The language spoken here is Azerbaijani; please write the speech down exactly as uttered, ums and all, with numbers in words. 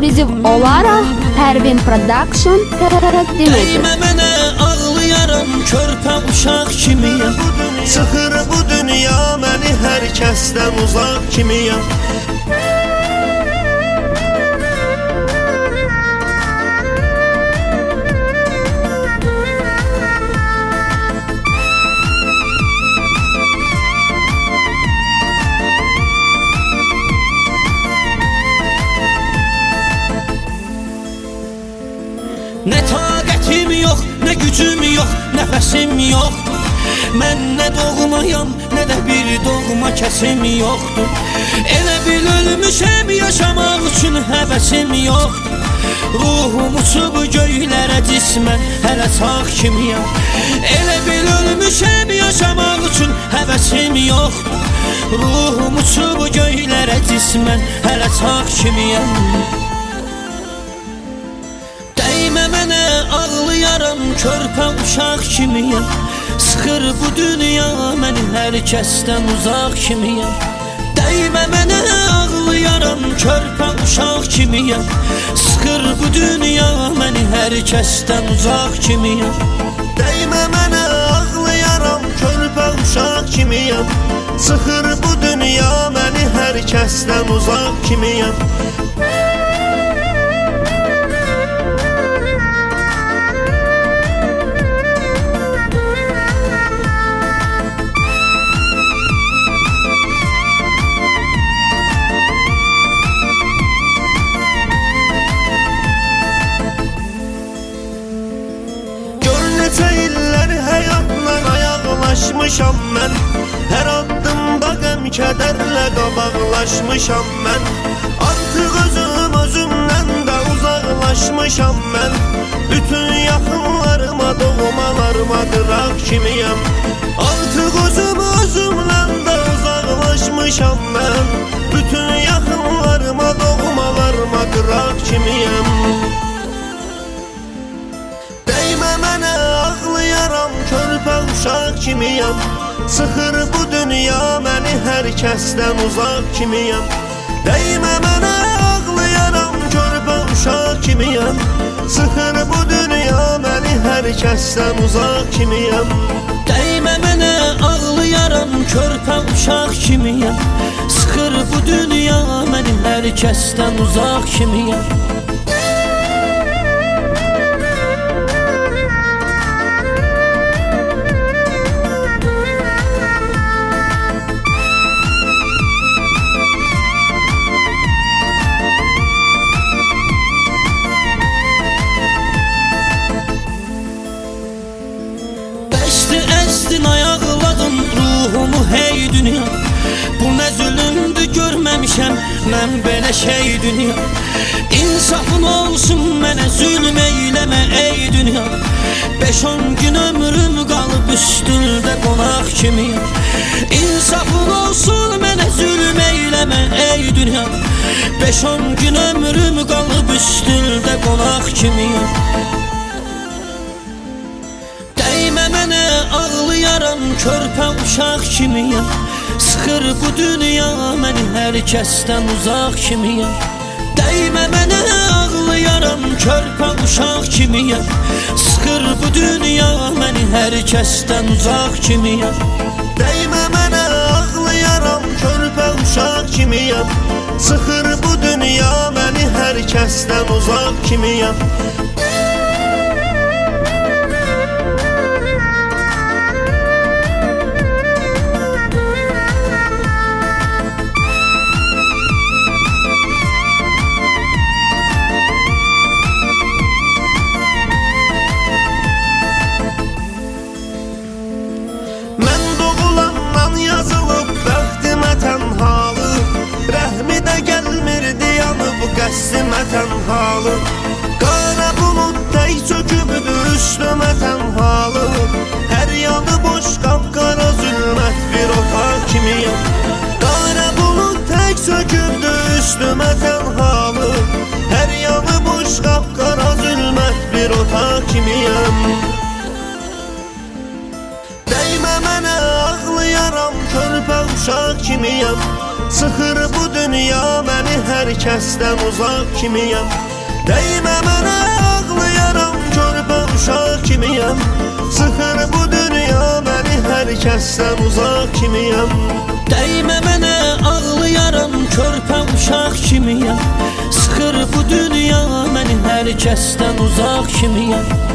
eksklüziv olaraq Pərvin Production təqdim edir. Dəymə mənə ağlayaram, körpə uşaq kimiyəm. Sıxır bu dünya məni hər kəsdən uzaq kimiyəm. Nə taqətim yox, nə gücüm yox, nəfəsim yoxdur. Mən nə doğmayam, nə də bir doğma kəsim yoxdur. Elə bil ölmüşəm, yaşamaq üçün həvəsim yoxdur. Ruhum uçub göylərə cismən, hələ sağ kimiyəm. Elə bil ölmüşəm, yaşamaq üçün həvəsim yoxdur. Ruhum uçub göylərə cismən, hələ sağ kimiyəm. Dəymə mənə ağlayaram, körpə uşaq kimiyəm. Sıxır bu dünya məni hər kəsdən uzaq kimiyəm. Dəymə mənə ağlayaram, körpə uşaq kimiyəm. Sıxır bu dünya məni hər kəsdən uzaq kimiyəm. Dəymə mənə ağlayaram, körpə uşaq kimiyəm. Sıxır bu dünya məni hər kəsdən uzaq kimiyəm. Seyirlər həyatla ayaqlaşmışam mən. Hər addımda qəm kədərlə qabaqlaşmışam mən. Artıq özüm özümdən də uzaqlaşmışam mən. Bütün yaxınlarıma, doğmalarıma qıraq kimiyəm. Artıq özüm özümdən də uzaqlaşmışam mən. Bütün yaxınlarıma, doğmalarıma qıraq kimiyəm. Mənə ağlayaram, körpə uşaq kimiyəm. Sıxır bu dünya məni hər kəsdən uzaq kimiyəm. Dəymə mənə ağlayaram, körpə uşaq kimiyəm. Sıxır bu dünya məni hər kəsdən uzaq kimiyəm. Dəymə mənə ağlayaram, körpə uşaq kimiyəm. Sıxır bu dünya məni hər kəsdən uzaq kimiyəm. Əzdin ayaqladın ruhumu hey dünya. Bu nə zülümdür görməmişəm mən belə şey dünya. İnsafın olsun mənə zülm eyləmə ey dünya. Beş on gün ömrüm qalıb üstündə qonaq kimiyəm. İnsafın olsun mənə zülm eyləmə ey dünya. Beş on gün ömrüm qalıb üstündə qonaq kimiyəm. Dəymə mənə ağlayaram, körpə uşaq kimiyəm. Sıxır bu dünya məni hər kəsdən uzaq kimiyəm. Dəymə mənə ağlayaram, körpə uşaq kimiyəm. Sıxır bu dünya məni hər kəsdən uzaq kimiyəm. Dəymə mənə ağlayaram, körpə uşaq kimiyəm. Sıxır bu dünya məni hər kəsdən uzaq kimiyəm. Qəssimə tənhalı, qara bulud tək çökübdü üstümə tənhalı. Hər yanı boş qapqara zülmət bir otaq kimiyəm. Qara bulud tək çökübdü üstümə tənhalı. Hər yanı boş qapqara zülmət bir otaq kimiyəm. Dəymə mənə ağlayaram, körpə uşaq kimiyəm. Sıxır bu dünya məni hər kəsdən uzaq kimiyəm. Dəymə mənə ağlayaram, körpə uşaq kimiyəm. Sıxır bu dünya məni hər kəsdən uzaq kimiyəm. Dəymə mənə ağlayaram, körpə uşaq kimiyəm. Sıxır bu dünya məni hər kəsdən uzaq kimiyəm.